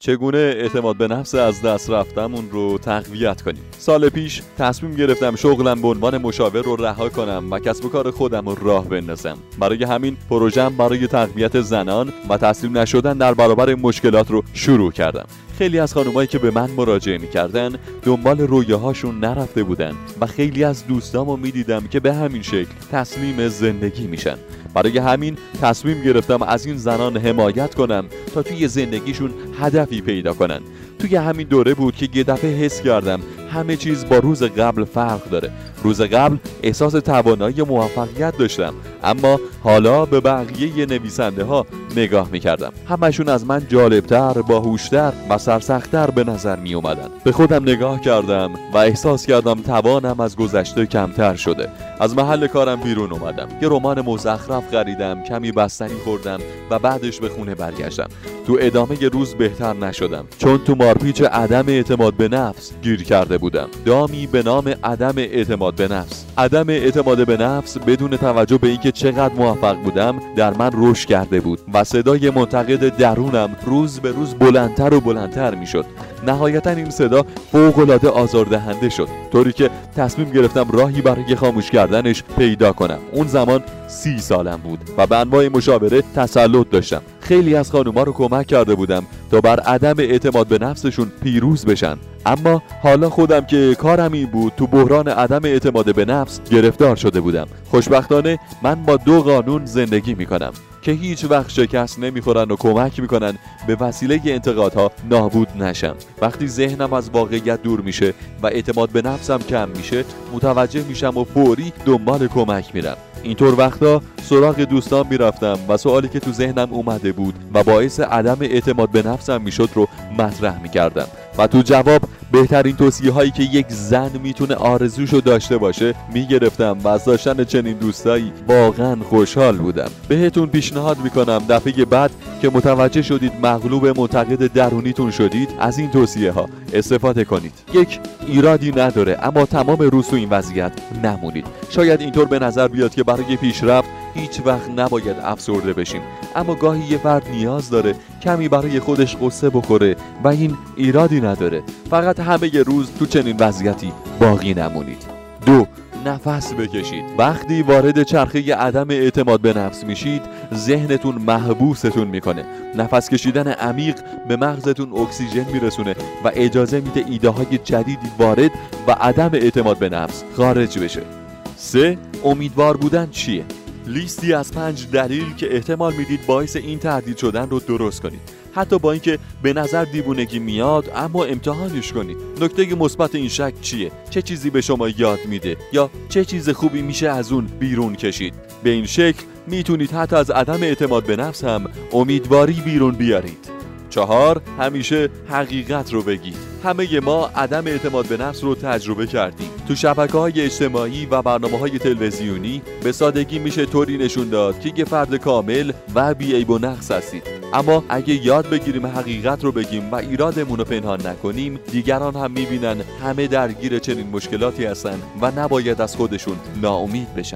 چگونه اعتماد به نفس از دست رفتمون رو تقویت کنیم. سال پیش تصمیم گرفتم شغلم به عنوان مشاور رو رها کنم و کسب و کار خودم رو راه بندازم. برای همین پروژه‌ام برای تقویت زنان و تسلیم نشدن در برابر مشکلات رو شروع کردم. خیلی از خانمایی که به من مراجعه می‌کردن دنبال رویاهاشون نرفته بودن و خیلی از دوستامو می‌دیدم که به همین شکل تسلیم زندگی میشن. برای همین تصمیم گرفتم از این زنان حمایت کنم تا توی زندگیشون هدفی پیدا کنن. توی همین دوره بود که یه دفعه حس کردم همه چیز با روز قبل فرق داره. روز قبل احساس توانایی موفقیت داشتم، اما حالا به بقیه نویسنده ها نگاه میکردم. همشون از من جالبتر، باهوشتر و سرسخت‌تر به نظر می اومدن. به خودم نگاه کردم و احساس کردم توانم از گذشته کمتر شده. از محل کارم بیرون اومدم. یه رمان مزخرف خریدم، کمی بستنی خوردم و بعدش به خونه برگشتم. تو ادامه روز بهتر نشدم، چون تو مارپیچ عدم اعتماد به نفس گیر کرده بودم. دامی به نام عدم اعتماد به نفس. عدم اعتماد به نفس بدون توجه به اینکه چقدر موفق بودم در من رشد کرده بود و صدای منتقد درونم روز به روز بلندتر و بلندتر میشد. نهایتا این صدا فوق‌العاده آزاردهنده شد، طوری که تصمیم گرفتم راهی برای خاموش کردنش پیدا کنم. اون زمان 30 سالم بود و به انواع مشاوره تسلط داشتم. خیلی از خانوما رو کمک کرده بودم تا بر عدم اعتماد به نفسشون پیروز بشن، اما حالا خودم که کارم این بود تو بحران عدم اعتماد به نفس گرفتار شده بودم. خوشبختانه من با 2 قانون زندگی میکنم که هیچ وقت شکست نمیخورن و کمک میکنن به وسیله انتقادها نابود نشم. وقتی ذهنم از واقعیت دور میشه و اعتماد به نفسم کم میشه، متوجه میشم و فوری دنبال کمک میرم. اینطور وقتا سراغ دوستان میرفتم و سوالی که تو ذهنم اومده بود و باعث عدم اعتماد به نفسم میشد رو مطرح میکردم و تو جواب بهترین توصیه هایی که یک زن میتونه آرزوشو داشته باشه میگرفتم و از داشتن چنین دوستایی واقعا خوشحال بودم. بهتون پیشنهاد میکنم دفعه بعد که متوجه شدید مغلوب منتقد درونیتون شدید از این توصیه ها استفاده کنید. یک، ایرادی نداره، اما تمام روز تو این وضعیت نمونید. شاید اینطور به نظر بیاد که برای پیشرفت هیچ وقت نباید افسرده بشیم، اما گاهی یه فرد نیاز داره کمی برای خودش قصه بخوره و این ایرادی نداره. فقط همه ی روز تو چنین وضعیتی باقی نمونید. 2. نفس بکشید. وقتی وارد چرخه عدم اعتماد به نفس میشید، ذهنتون محبوستون میکنه. نفس کشیدن عمیق به مغزتون اکسیژن میرسونه و اجازه میده ایده های جدیدی وارد و عدم اعتماد به نفس خارج بشه. 3. امیدوار بودن چیه؟ لیستی از 5 دلیل که احتمال میدید باعث این تردید شدن رو درست کنید. حتی با اینکه به نظر دیوونگی میاد، اما امتحانش کنید. نکته مثبت این شک چیه؟ چه چیزی به شما یاد میده؟ یا چه چیز خوبی میشه از اون بیرون کشید؟ به این شکل میتونید حتی از عدم اعتماد به نفس هم امیدواری بیرون بیارید. 4. همیشه حقیقت رو بگید. همه ما عدم اعتماد به نفس رو تجربه کردیم. تو شبکه‌های اجتماعی و برنامه‌های تلویزیونی به سادگی میشه طوری نشون داد که یه فرد کامل و بی‌عیب و نقص هستید. اما اگه یاد بگیریم حقیقت رو بگیم و ایرادمون رو پنهان نکنیم، دیگران هم میبینن همه درگیر چنین مشکلاتی هستن و نباید از خودشون ناامید بشن.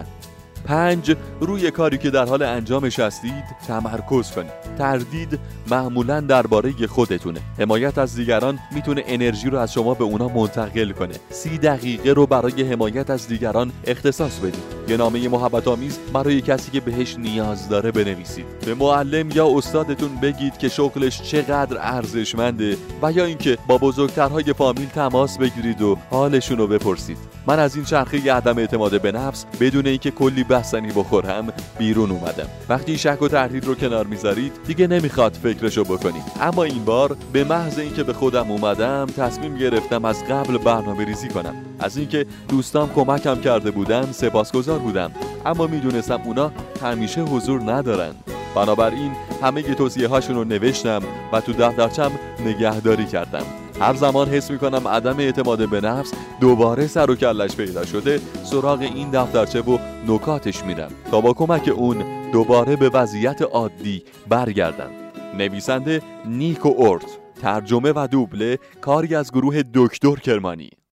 5. روی کاری که در حال انجامش هستید تمرکز کنید. تردید معمولاً درباره خودتونه. حمایت از دیگران میتونه انرژی رو از شما به اونا منتقل کنه. 30 دقیقه رو برای حمایت از دیگران اختصاص بدید. یه نامه محبت آمیز برای کسی که بهش نیاز داره بنویسید. به معلم یا استادتون بگید که شغلش چقدر ارزشمنده و یا اینکه با بزرگترهای فامیل تماس بگیرید و حالشون رو بپرسید. من از این چرخه عدم اعتماد به نفس بدون اینکه کلی بستنی بخورم بیرون اومدم. وقتی شک و تردید رو کنار میذارید دیگه نمیخواد فکرشو بکنید. اما این بار به محض اینکه به خودم اومدم تصمیم گرفتم از قبل برنامه‌ریزی کنم. از اینکه دوستام کمکم کرده بودن سپاسگزار بودم، اما میدونستم اونا همیشه حضور ندارن. بنابراین همه توصیه هاشون رو نوشتم و تو دفترچم نگهداری کردم. هر زمان حس میکنم عدم اعتماد به نفس دوباره سر و کلش پیدا شده، سراغ این دفترچه و نکاتش میرم تا با کمک اون دوباره به وضعیت عادی برگردم. نویسنده نیکو اورت، ترجمه و دوبله کاری از گروه دکتر کرمانی.